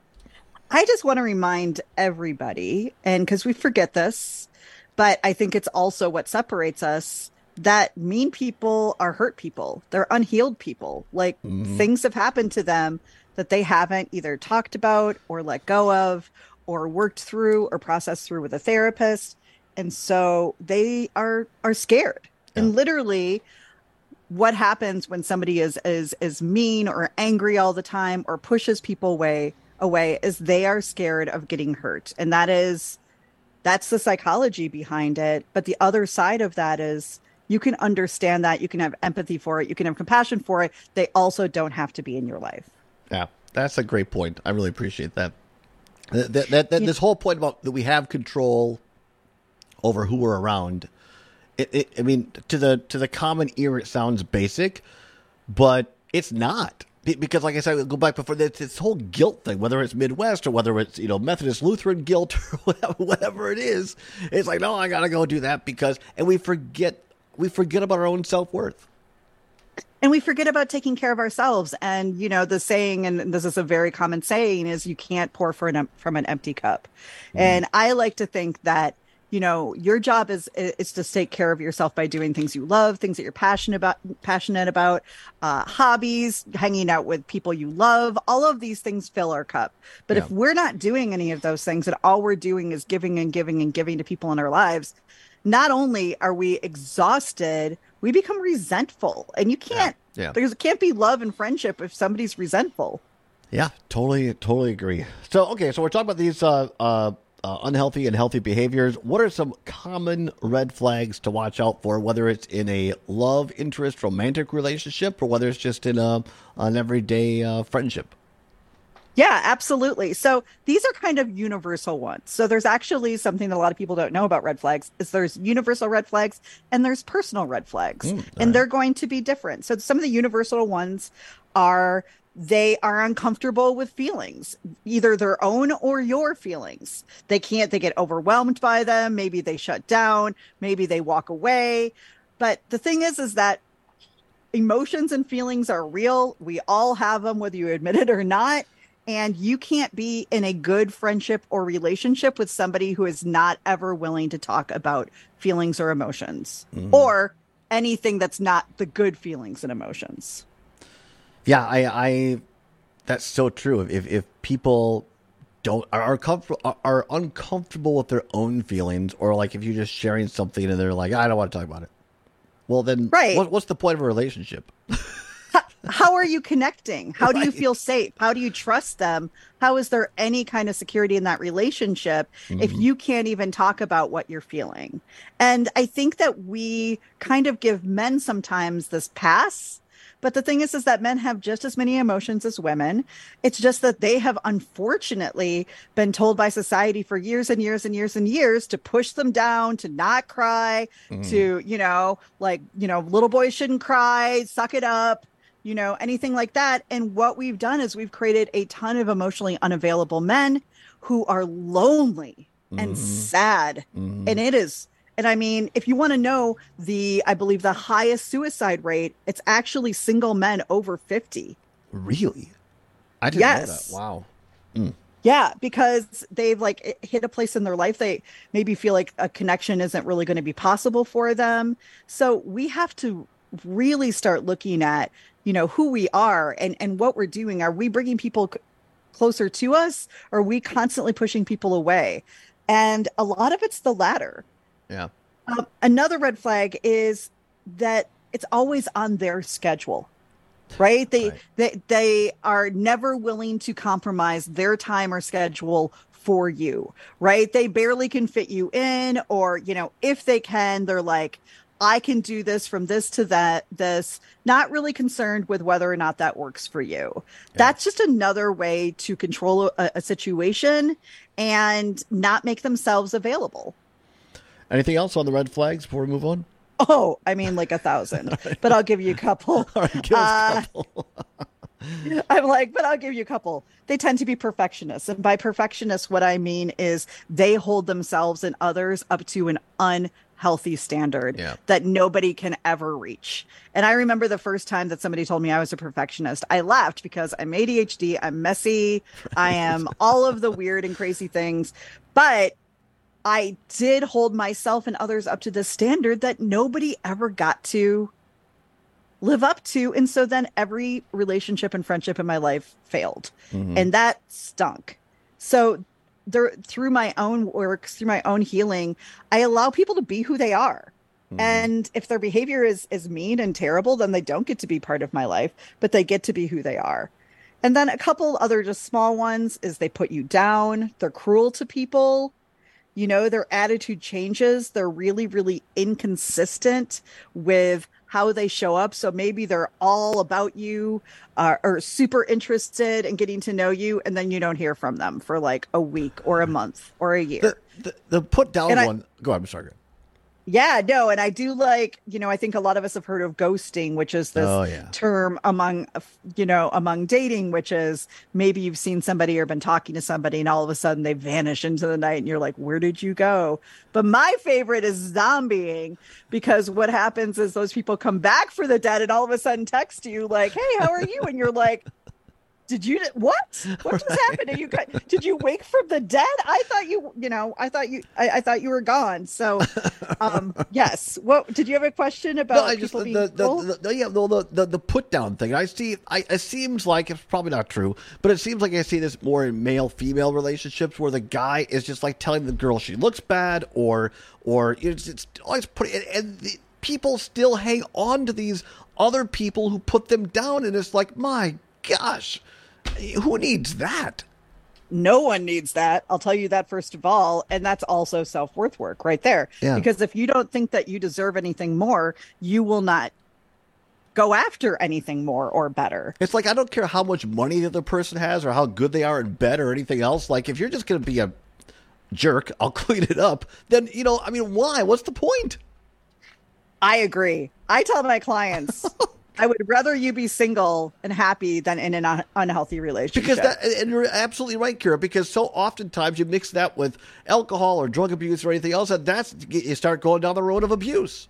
I just want to remind everybody, and because we forget this, but I think it's also what separates us, that mean people are hurt people. They're unhealed people. Like things have happened to them that they haven't either talked about or let go of or worked through or processed through with a therapist. And so they are scared. Yeah. And literally, what happens when somebody is mean or angry all the time or pushes people away is they are scared of getting hurt. And that's the psychology behind it. But the other side of that is you can understand that, you can have empathy for it, you can have compassion for it. They also don't have to be in your life. Yeah, that's a great point. I really appreciate that. This whole point about that we have control over who we're around. I mean, to the common ear, it sounds basic, but it's not. Because, like I said, we'll go back before this whole guilt thing, whether it's Midwest or whether it's Methodist Lutheran guilt or whatever it is. It's like, no, I gotta go do that and we forget about our own self-worth. And we forget about taking care of ourselves. And, the saying, and this is a very common saying, is you can't pour from an empty cup. And I like to think that, your job is to take care of yourself by doing things you love, things that you're passionate about, hobbies, hanging out with people you love. All of these things fill our cup. But if we're not doing any of those things and all we're doing is giving and giving and giving to people in our lives, not only are we exhausted, we become resentful. And you can't, there can't be love and friendship if somebody's resentful. Yeah, totally agree. So we're talking about these unhealthy and healthy behaviors. What are some common red flags to watch out for, whether it's in a love, interest, romantic relationship, or whether it's just in an everyday friendship? Yeah, absolutely. So these are kind of universal ones. So there's actually something that a lot of people don't know about red flags is there's universal red flags and there's personal red flags, and they're going to be different. So some of the universal ones are they are uncomfortable with feelings, either their own or your feelings. They get overwhelmed by them. Maybe they shut down. Maybe they walk away. But the thing is that emotions and feelings are real. We all have them, whether you admit it or not. And you can't be in a good friendship or relationship with somebody who is not ever willing to talk about feelings or emotions or anything that's not the good feelings and emotions. Yeah, I that's so true. If people are uncomfortable with their own feelings, or like if you're just sharing something and they're like, I don't want to talk about it. Well, then what's the point of a relationship? How are you connecting? How do you feel safe? How do you trust them? How is there any kind of security in that relationship if you can't even talk about what you're feeling? And I think that we kind of give men sometimes this pass. But the thing is that men have just as many emotions as women. It's just that they have unfortunately been told by society for years and years and years and years to push them down, to not cry, to, little boys shouldn't cry, suck it up, anything like that. And what we've done is we've created a ton of emotionally unavailable men who are lonely and sad. And it is. And I mean, if you want to know I believe the highest suicide rate, it's actually single men over 50. Really? I didn't know that. Wow. Yeah, because they've hit a place in their life. They maybe feel like a connection isn't really going to be possible for them. So we have to really start looking at, who we are and what we're doing. Are we bringing people closer to us? Or are we constantly pushing people away? And a lot of it's the latter. Yeah. Another red flag is that it's always on their schedule, right? They are never willing to compromise their time or schedule for you, right? They barely can fit you in, or, if they can, they're like, I can do this from this to that, this, not really concerned with whether or not that works for you. Yeah. That's just another way to control a situation and not make themselves available. Anything else on the red flags before we move on? Oh, I mean, like 1,000, but I'll give you a couple. All right, give us a couple. I'm like, but I'll give you a couple. They tend to be perfectionists. And by perfectionists, what I mean is they hold themselves and others up to an unhealthy standard that nobody can ever reach. And I remember the first time that somebody told me I was a perfectionist, I laughed because I'm ADHD, I'm messy, I am all of the weird and crazy things. But I did hold myself and others up to this standard that nobody ever got to live up to. And so then every relationship and friendship in my life failed. And that stunk. So through my own work, through my own healing, I allow people to be who they are. And if their behavior is mean and terrible, then they don't get to be part of my life, but they get to be who they are. And then a couple other just small ones is they put you down. They're cruel to people. You know, their attitude changes. They're really, really inconsistent with how they show up. So maybe they're all about you or super interested in getting to know you. And then you don't hear from them for like a week or a month or a year. The put down one. Go ahead. I'm sorry. Yeah, no. And I do like, you know, I think a lot of us have heard of ghosting, which is this term among dating, which is maybe you've seen somebody or been talking to somebody and all of a sudden they vanish into the night and you're like, where did you go? But my favorite is zombieing, because what happens is those people come back for the dead and all of a sudden text you like, hey, how are you? And you're like, did you, what just happened? Did you wake from the dead? I thought you were gone. So, yes. What, did you have a question about people being the put down thing? It seems like it's probably not true, but it seems like I see this more in male female relationships where the guy is just like telling the girl she looks bad or it's always people still hang on to these other people who put them down. And it's like, my gosh. Who needs that? No one needs that. I'll tell you that first of all. And that's also self-worth work right there. Yeah. Because if you don't think that you deserve anything more, you will not go after anything more or better. It's like, I don't care how much money the other person has or how good they are in bed or anything else. Like, if you're just going to be a jerk, I'll clean it up. Then, why? What's the point? I agree. I tell my clients... I would rather you be single and happy than in an unhealthy relationship. And you're absolutely right, Kira, because so oftentimes you mix that with alcohol or drug abuse or anything else, and you start going down the road of abuse.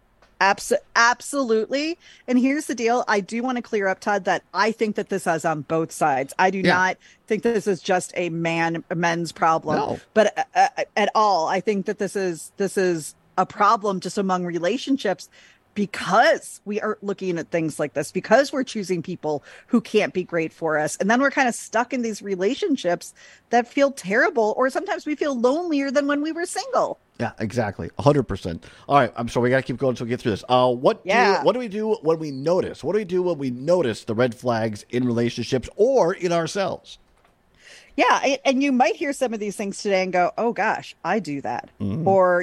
Absolutely. And here's the deal. I do want to clear up, Todd, that I think that this is on both sides. I do not think this is just a men's problem, but at all. I think that this is a problem just among relationships, because we are looking at things like this, because we're choosing people who can't be great for us. And then we're kind of stuck in these relationships that feel terrible, or sometimes we feel lonelier than when we were single. Yeah, exactly. 100%. All right. I'm sorry. We got to keep going so we get through this. What do we do when we notice? What do we do when we notice the red flags in relationships or in ourselves? Yeah. And you might hear some of these things today and go, oh gosh, I do that. Or,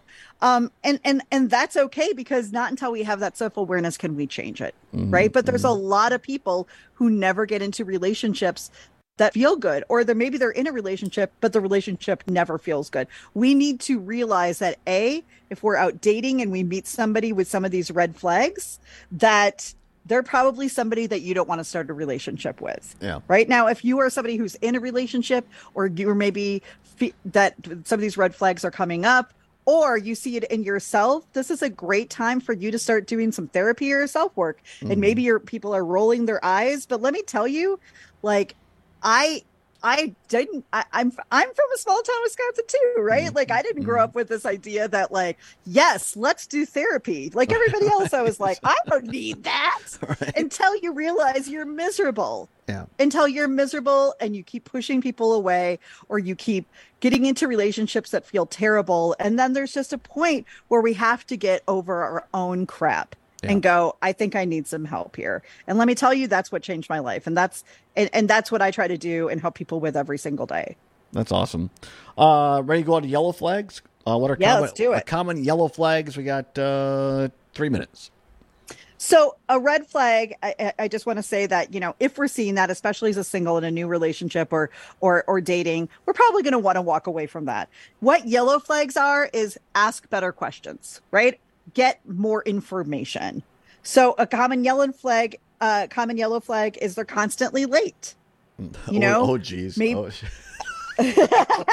and that's okay, because not until we have that self-awareness can we change it. Right. But there's a lot of people who never get into relationships that feel good, or maybe they're in a relationship, but the relationship never feels good. We need to realize that if we're out dating and we meet somebody with some of these red flags, that they're probably somebody that you don't want to start a relationship with. Yeah. Right now, if you are somebody who's in a relationship, or you're maybe that some of these red flags are coming up, or you see it in yourself, this is a great time for you to start doing some therapy or self-work. And maybe your people are rolling their eyes, but let me tell you, like, I'm from a small town, Wisconsin too, right? Like, I didn't grow up with this idea that, like, yes, let's do therapy. Like everybody else, I was like, I don't need that. Right. Until you realize you're miserable. Yeah. Until you're miserable and you keep pushing people away, or you keep getting into relationships that feel terrible. And then there's just a point where we have to get over our own crap. Yeah. And go, I think I need some help here. And let me tell you, that's what changed my life. And that's what I try to do and help people with every single day. That's awesome. Ready to go on to yellow flags? What are let's do it. Common yellow flags? We got 3 minutes. So a red flag, I just want to say that, if we're seeing that, especially as a single in a new relationship or dating, we're probably going to want to walk away from that. What yellow flags are is ask better questions, right? Get more information. So a common yellow flag is they're constantly late. Oh, geez. Maybe, you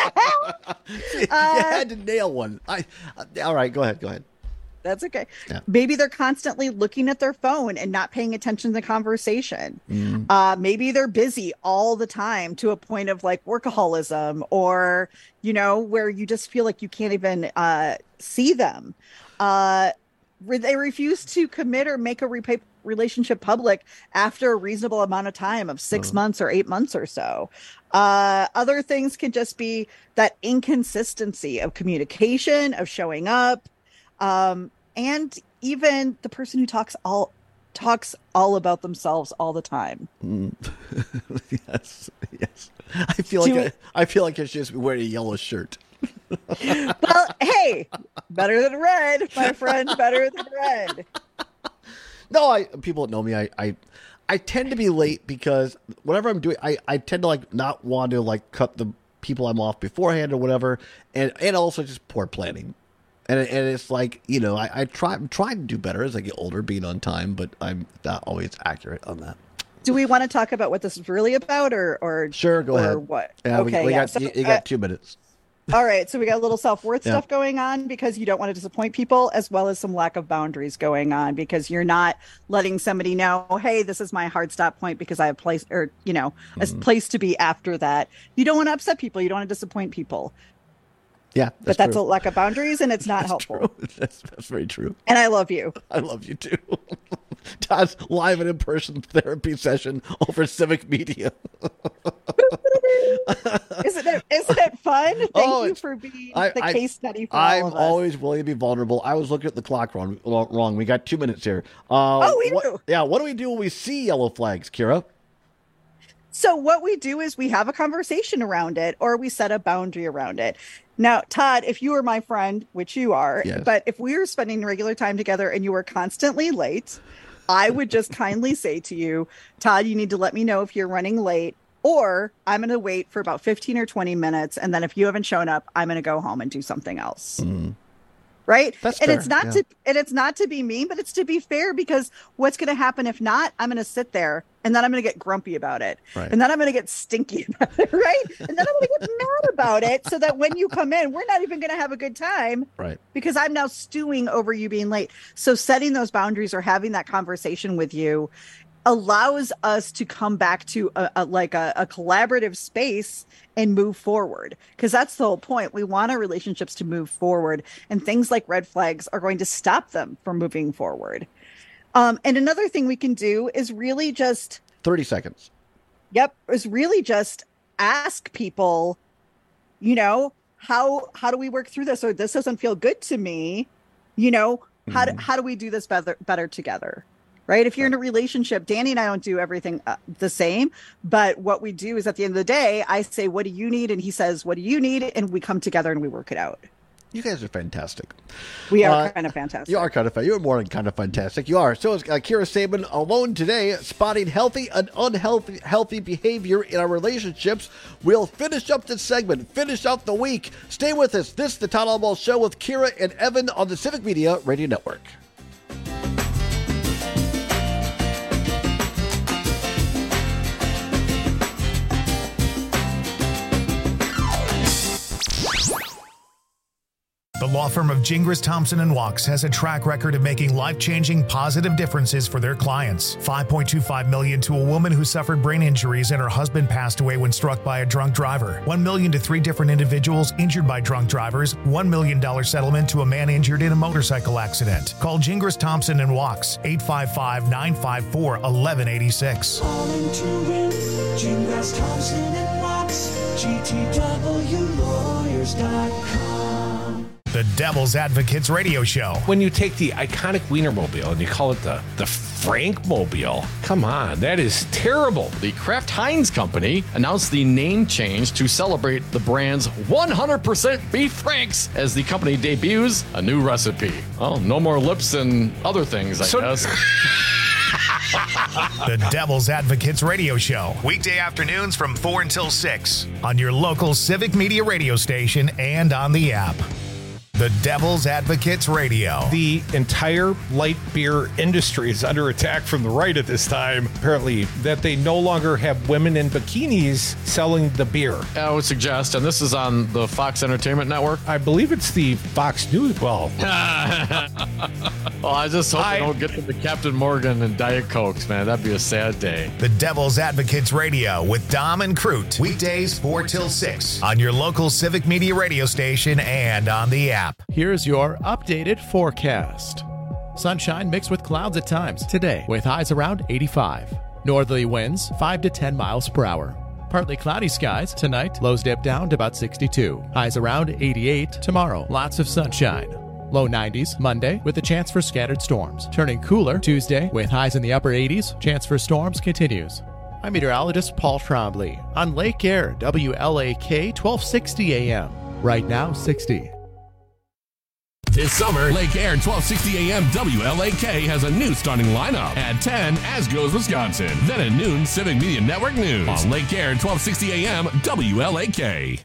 had to nail one. All right, go ahead. That's okay. Yeah. Maybe they're constantly looking at their phone and not paying attention to the conversation. Maybe they're busy all the time to a point of like workaholism or, where you just feel like you can't even see them. They refuse to commit or make a relationship public after a reasonable amount of time of 6 months or 8 months or so. Other things can just be that inconsistency of communication, of showing up, and even the person who talks all about themselves all the time. Yes. I feel like I should just be wearing a yellow shirt. Well, hey, better than red, my friend. Better than red. No, people that know me, I tend to be late because whatever I'm doing, I tend to like not want to like cut the people I'm off beforehand or whatever, and also just poor planning. And it's like, I'm trying to do better as I get older, being on time, but I'm not always accurate on that. Do we want to talk about what this is really about, or sure, go ahead. Or what? Yeah, okay, you got 2 minutes. All right, so we got a little self-worth stuff going on because you don't want to disappoint people, as well as some lack of boundaries going on because you're not letting somebody know, hey, this is my hard stop point because I have place or a place to be after that. You don't want to upset people. You don't want to disappoint people. Yeah, that's a lack of boundaries, and it's not helpful. True. That's very true. And I love you. I love you too. Todd's live and in-person therapy session over Civic Media. Isn't it fun? Thank you for being the case study for all of us. I'm always willing to be vulnerable. I was looking at the clock wrong. We got 2 minutes here. We do. Yeah, what do we do when we see yellow flags, Kira? So what we do is we have a conversation around it, or we set a boundary around it. Now, Todd, if you were my friend, which you are, yes. But if we were spending regular time together and you were constantly late, I would just kindly say to you, Todd, you need to let me know if you're running late, or I'm going to wait for about 15 or 20 minutes. And then if you haven't shown up, I'm going to go home and do something else. Right. That's and fair. It's not to be mean, but it's to be fair, because what's going to happen if not, I'm going to sit there and then I'm going to get grumpy about it. Right. And then I'm going to get stinky about it. Right. And then I'm going to get mad about it so that when you come in, we're not even going to have a good time. Right. Because I'm now stewing over you being late. So setting those boundaries or having that conversation with you allows us to come back to a collaborative space and move forward, because that's the whole point. We want our relationships to move forward, and things like red flags are going to stop them from moving forward. And another thing we can do is really just 30 seconds. Yep. Is really just ask people, how do we work through this? Or this doesn't feel good to me. How do we do this better together? Right. If you're in a relationship, Danny and I don't do everything the same. But what we do is at the end of the day, I say, what do you need? And he says, what do you need? And we come together and we work it out. You guys are fantastic. We are kind of fantastic. You are kind of fun. You're more than kind of fantastic. You are. So is Kira Sabin, alone today, spotting healthy and unhealthy behavior in our relationships. We'll finish up this segment, finish up the week. Stay with us. This is the Todd Albaugh Show with Kira and Evan on the Civic Media Radio Network. The law firm of Gingras, Thompson & Walks has a track record of making life-changing positive differences for their clients. $5.25 million to a woman who suffered brain injuries and her husband passed away when struck by a drunk driver. $1 million to 3 different individuals injured by drunk drivers. $1 million settlement to a man injured in a motorcycle accident. Call Gingras, Thompson & Walks, 855-954-1186. Calling to win, Gingras, Thompson & Walks, GTWlawyers.com. The Devil's Advocates Radio Show. When you take the iconic Wienermobile and you call it the Frankmobile, come on, that is terrible. The Kraft Heinz Company announced the name change to celebrate the brand's 100% beef franks as the company debuts a new recipe. Oh, no more lips and other things, I guess. The Devil's Advocates Radio Show. Weekday afternoons from 4 until 6 on your local Civic Media radio station and on the app. The Devil's Advocates Radio. The entire light beer industry is under attack from the right at this time. Apparently, that they no longer have women in bikinis selling the beer. I would suggest, and this is on the Fox Entertainment Network. I believe it's the Fox News. Well, I just hope they don't get to the Captain Morgan and Diet Cokes, man. That'd be a sad day. The Devil's Advocates Radio with Dom and Crute. Weekdays 4 till 6 on your local Civic Media radio station and on the app. Here's your updated forecast. Sunshine mixed with clouds at times today with highs around 85. Northerly winds 5 to 10 miles per hour. Partly cloudy skies tonight. Lows dip down to about 62. Highs around 88 tomorrow. Lots of sunshine. Low 90s Monday with a chance for scattered storms. Turning cooler Tuesday with highs in the upper 80s. Chance for storms continues. I'm meteorologist Paul Trombley on Lake Air, WLAK 1260 AM. Right now 60. This summer, Lake Air 1260 AM WLAK has a new starting lineup. At 10, As Goes Wisconsin. Then at noon, Civic Media Network News. On Lake Air 1260 AM WLAK.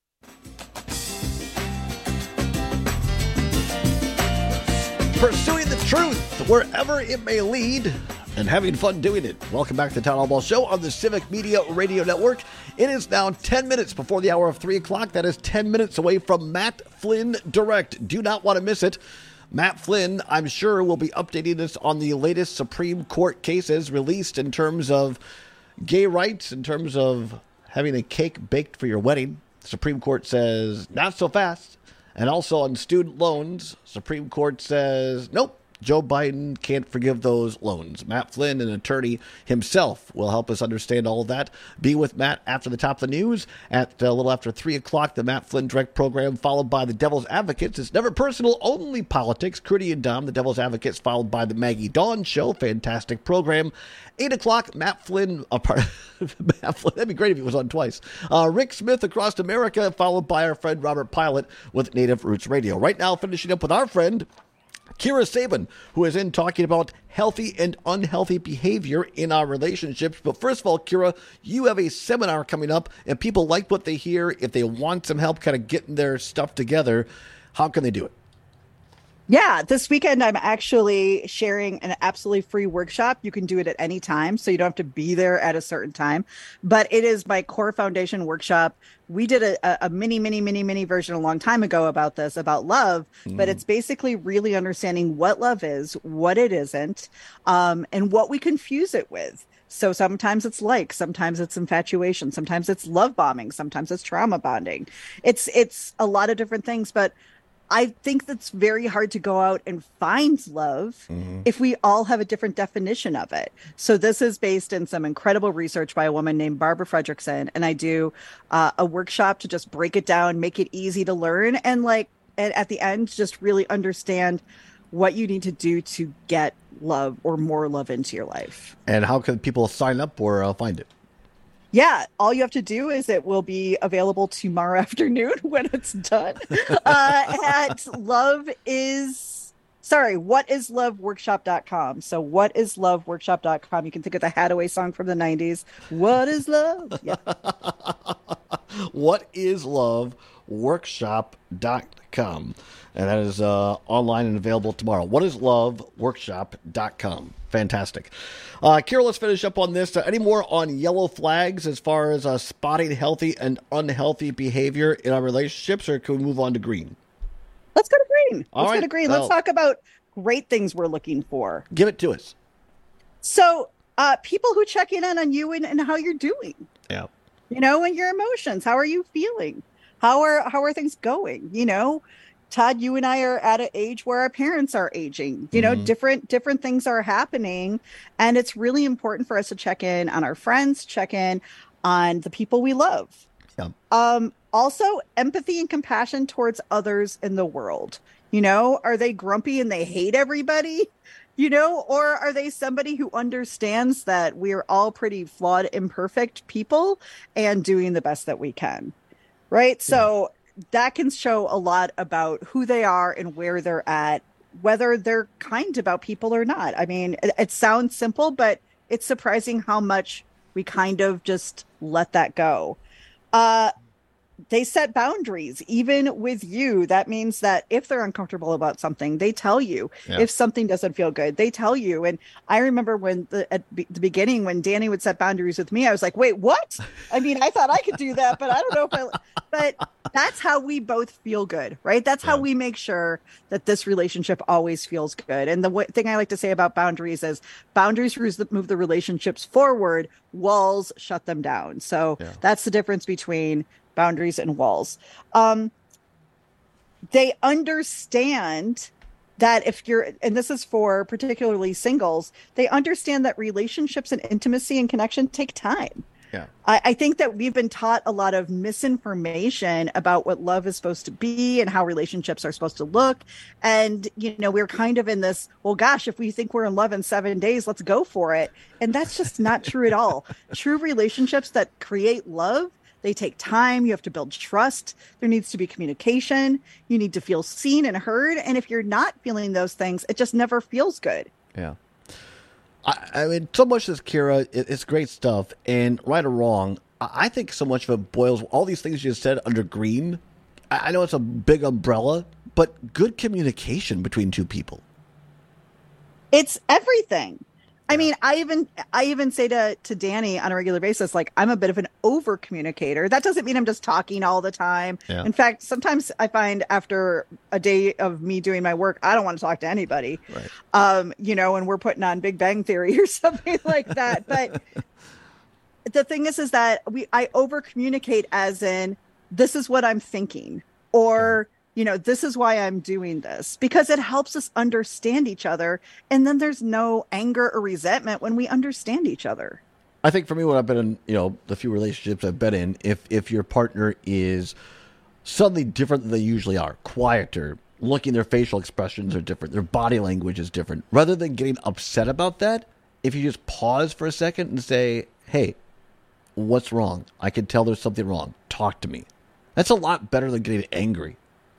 Pursuing the truth wherever it may lead and having fun doing it. Welcome back to the Town Hall Ball Show on the Civic Media Radio Network. It is now 10 minutes before the hour of 3 o'clock. That is 10 minutes away from Matt Flynn Direct. Do not want to miss it. Matt Flynn, I'm sure, will be updating us on the latest Supreme Court cases released in terms of gay rights, in terms of having a cake baked for your wedding. The Supreme Court says, not so fast. And also on student loans, Supreme Court says, nope. Joe Biden can't forgive those loans. Matt Flynn, an attorney himself, will help us understand all of that. Be with Matt after the top of the news at a little after 3 o'clock, the Matt Flynn Direct program, followed by the Devil's Advocates. It's never personal, only politics. Crudy and Dom, the Devil's Advocates, followed by the Maggie Dawn Show. Fantastic program. 8 o'clock, Matt Flynn, Matt Flynn, that'd be great if he was on twice. Rick Smith, Across America, followed by our friend Robert Pilot with Native Roots Radio. Right now, finishing up with our friend Kira Sabin, who is in talking about healthy and unhealthy behavior in our relationships. But first of all, Kira, you have a seminar coming up, and people like what they hear. If they want some help kind of getting their stuff together, how can they do it? Yeah, this weekend I'm actually sharing an absolutely free workshop. You can do it at any time, so you don't have to be there at a certain time. But it is my Core Foundation workshop. We did a mini version a long time ago about this, about love. But it's basically really understanding what love is, what it isn't, and what we confuse it with. So sometimes it's like, sometimes it's infatuation, sometimes it's love bombing, sometimes it's trauma bonding. It's a lot of different things, but I think that's very hard to go out and find love if we all have a different definition of it. So this is based in some incredible research by a woman named Barbara Fredrickson. And I do a workshop to just break it down, make it easy to learn. And at the end, just really understand what you need to do to get love or more love into your life. And how can people sign up or find it? Yeah, all you have to do is it will be available tomorrow afternoon when it's done at whatisloveworkshop.com. So whatisloveworkshop.com. You can think of the Hathaway song from the 90s. What is love? Yeah. Whatisloveworkshop.com. And that is online and available tomorrow. Whatisloveworkshop.com. Fantastic. Kira, let's finish up on this. Any more on yellow flags as far as spotting healthy and unhealthy behavior in our relationships, or can we move on to green? Let's go to green. Go to green. Let's talk about great things we're looking for. Give it to us. So people who check in on you and how you're doing. Yeah. You know, and your emotions. How are you feeling? How are things going? You know, Todd, you and I are at an age where our parents are aging. You know, different things are happening. And it's really important for us to check in on our friends, check in on the people we love. Yeah. Also, empathy and compassion towards others in the world. You know, are they grumpy and they hate everybody? You know, or are they somebody who understands that we're all pretty flawed, imperfect people and doing the best that we can? Right. So that can show a lot about who they are and where they're at, whether they're kind about people or not. I mean, it sounds simple, but it's surprising how much we kind of just let that go. They set boundaries, even with you. That means that if they're uncomfortable about something, they tell you. Yeah. If something doesn't feel good, they tell you. And I remember when at the beginning, when Danny would set boundaries with me, I was like, wait, what? I mean, I thought I could do that, but I don't know if but that's how we both feel good, right? That's how we make sure that this relationship always feels good. And the thing I like to say about boundaries is boundaries move the relationships forward, walls shut them down. So that's the difference between boundaries and walls. They understand that if you're, and this is for particularly singles, they understand that relationships and intimacy and connection take time. Yeah. I think that we've been taught a lot of misinformation about what love is supposed to be and how relationships are supposed to look. And, you know, we're kind of in this, well, gosh, if we think we're in love in 7 days, let's go for it. And that's just not true at all. True relationships that create love, they take time. You have to build trust. There needs to be communication. You need to feel seen and heard. And if you're not feeling those things, it just never feels good. Yeah. I mean, so much of this, Kira, it's great stuff. And right or wrong, I think so much of it boils, all these things you just said under green. I know it's a big umbrella, but good communication between two people. It's everything. I mean, I even say to Danny on a regular basis, like, I'm a bit of an over communicator. That doesn't mean I'm just talking all the time. Yeah. In fact, sometimes I find after a day of me doing my work, I don't want to talk to anybody. Right. You know, and we're putting on Big Bang Theory or something like that. But the thing is that I over communicate as in, this is what I'm thinking, or you know, this is why I'm doing this, because it helps us understand each other. And then there's no anger or resentment when we understand each other. I think for me, when I've been in, you know, the few relationships I've been in, if your partner is suddenly different than they usually are, quieter, looking, their facial expressions are different, their body language is different, rather than getting upset about that, if you just pause for a second and say, hey, what's wrong? I can tell there's something wrong. Talk to me. That's a lot better than getting angry.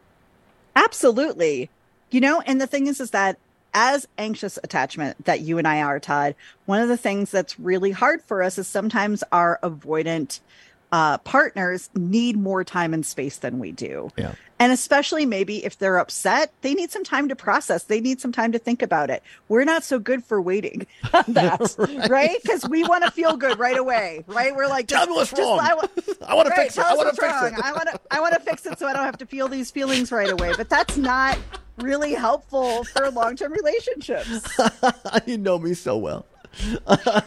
Absolutely. You know, and the thing is that as anxious attachment that you and I are, Todd, one of the things that's really hard for us is sometimes our avoidant partners need more time and space than we do. Yeah. And especially maybe if they're upset, they need some time to process. They need some time to think about it. We're not so good for waiting on that, right? Because we want to feel good right away, right? We're like, tell me what's wrong. I want to fix it. I want to fix it. I want to fix it so I don't have to feel these feelings right away. But that's not really helpful for long-term relationships. You know me so well. Here's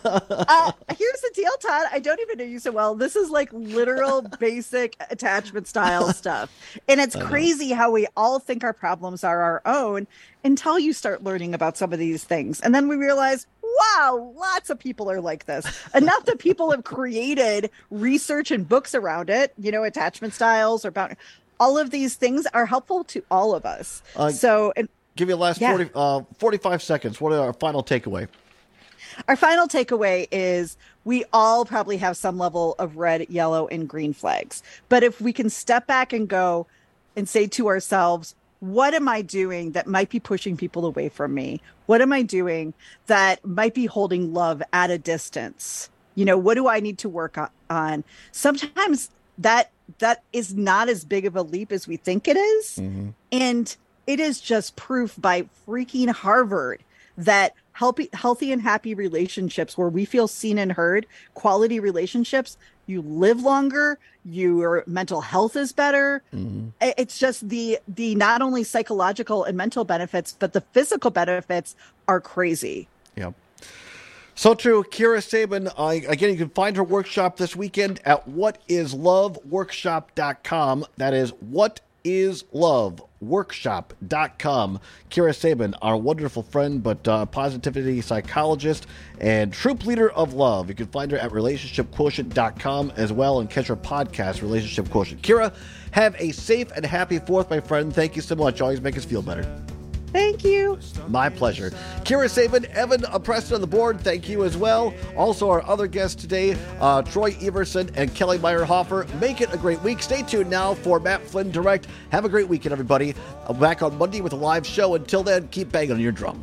the deal, Todd. I don't even know you so well. This is like literal basic attachment style stuff. And it's crazy how we all think our problems are our own until you start learning about some of these things. And then we realize, wow, lots of people are like this. Enough that people have created research and books around it, you know, attachment styles or about all of these things are helpful to all of us. Give you the last 45 seconds. What are our final takeaway? Our final takeaway is we all probably have some level of red, yellow, and green flags. But if we can step back and go and say to ourselves, what am I doing that might be pushing people away from me? What am I doing that might be holding love at a distance? You know, what do I need to work on? Sometimes that is not as big of a leap as we think it is. Mm-hmm. And it is just proof by freaking Harvard that healthy and happy relationships where we feel seen and heard, quality relationships, you live longer, your mental health is better. Mm-hmm. It's just the not only psychological and mental benefits, but the physical benefits are crazy. Yep. So true. Kira Sabin, again, you can find her workshop this weekend at whatisloveworkshop.com. That is whatisloveworkshop.com. Kira Sabin, our wonderful friend, but positivity psychologist and troop leader of love. You can find her at relationshipquotient.com as well, and catch her podcast, Relationship Quotient. Kira, have a safe and happy 4th, my friend. Thank you so much. Always make us feel better. Thank you. My pleasure. Kira Sabin, Evan Preston on the board, thank you as well. Also, our other guests today, Troy Everson and Kelly Meyerhofer. Make it a great week. Stay tuned now for Matt Flynn Direct. Have a great weekend, everybody. I'm back on Monday with a live show. Until then, keep banging on your drum.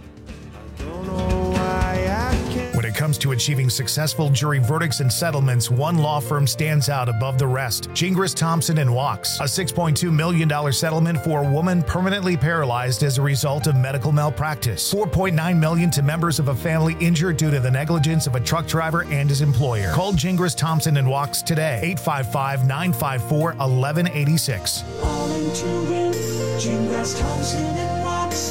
When it comes to achieving successful jury verdicts and settlements, one law firm stands out above the rest. Gingras, Thompson & Wachs. A $6.2 million settlement for a woman permanently paralyzed as a result of medical malpractice. $4.9 million to members of a family injured due to the negligence of a truck driver and his employer. Call Gingras, Thompson & Wachs today. 855-954-1186. All into it. Gingras, Thompson & Wachs.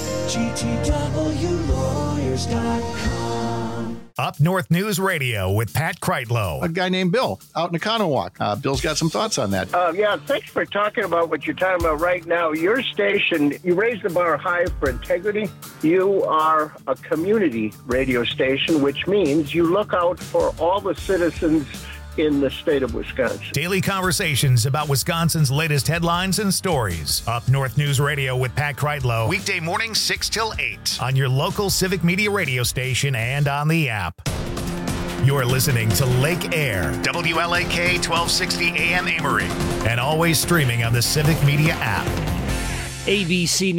GTWlawyers.com. Up North News Radio with Pat Kreitlow. A guy named Bill out in Economowoc. Bill's got some thoughts on that. Yeah, thanks for talking about what you're talking about right now. Your station, you raise the bar high for integrity. You are a community radio station, which means you look out for all the citizens in the state of Wisconsin. Daily conversations about Wisconsin's latest headlines and stories. Up North News Radio with Pat Kreitlow. Weekday mornings 6 till 8 on your local Civic Media radio station and on the app. You're listening to Lake Air, WLAK 1260 AM Amory, and always streaming on the Civic Media app. ABC